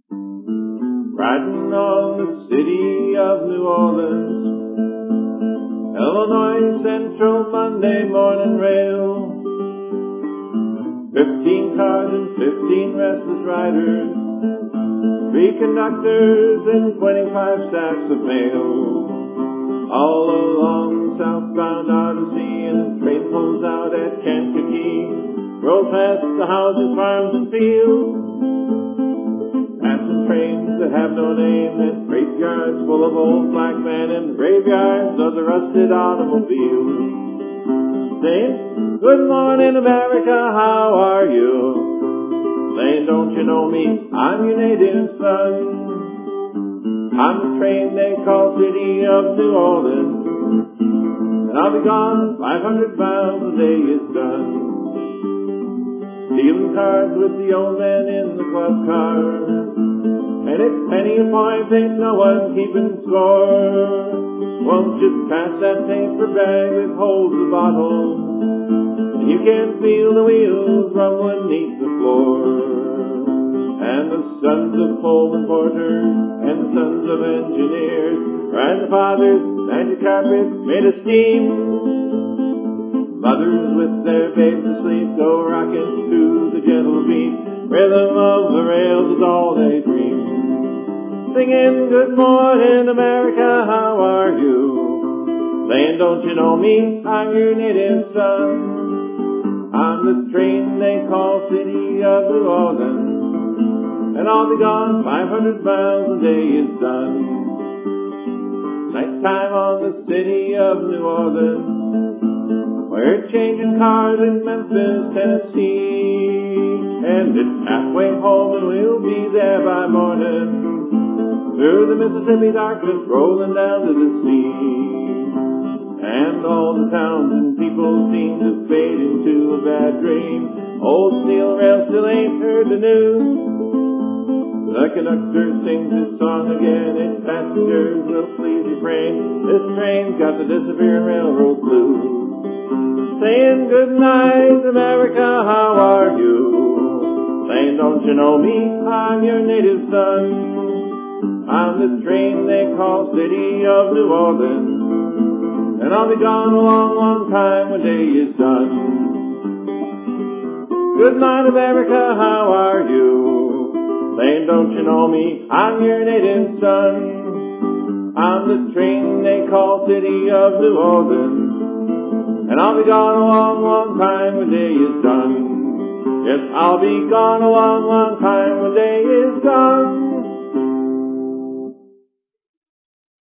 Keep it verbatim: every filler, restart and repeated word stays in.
riding on the city of New Orleans, Illinois Central Monday morning rail. Fifteen cars and fifteen restless riders, three conductors and twenty-five stacks of mail. All along the southbound Odyssey, and the train pulls out at Kankakee, roll past the houses, farms, and fields, passing trains that have no name, and graveyards full of old black men, and the graveyards of the rusted automobiles. Saying, good morning, America, how are you? Saying, don't you know me? I'm your native son. I'm the train they call City of New Orleans, and I'll be gone five hundred miles the day is done. Dealing cards with the old man in the club car, and it's penny a point, ain't no one keeping score. Won't you pass that paper bag that holds the bottle, and you can feel the wheels rumbling beneath the floor. And the sons of Pullman porters and the sons of engineers ride the father's magic carpet made of steam. Mothers with their babes asleep go rocking to the gentle beat. Rhythm of the rails is all they dream. Singing, good morning, America, how are you? Saying, don't you know me? I'm your native son. I'm the train they call City of New Orleans, and I'll be gone five hundred miles the day is done. Nighttime on the City of New Orleans, we're changing cars in Memphis, Tennessee, and it's halfway home and we'll be there by morning, through the Mississippi darkness rolling down to the sea. And all the towns and people seem to fade into a bad dream. Old steel rail still ain't heard the news. The conductor sings his song again, and passengers will please refrain. This train's got the disappearing railroad blues. Saying, good night, America, how are you? Saying, don't you know me? I'm your native son. I'm the train they call City of New Orleans, and I'll be gone a long, long time when day is done. Good night, America, how are you? Saying, don't you know me? I'm your native son. I'm the train they call City of New Orleans, and I'll be gone a long, long time when day is done. Yes, I'll be gone a long, long time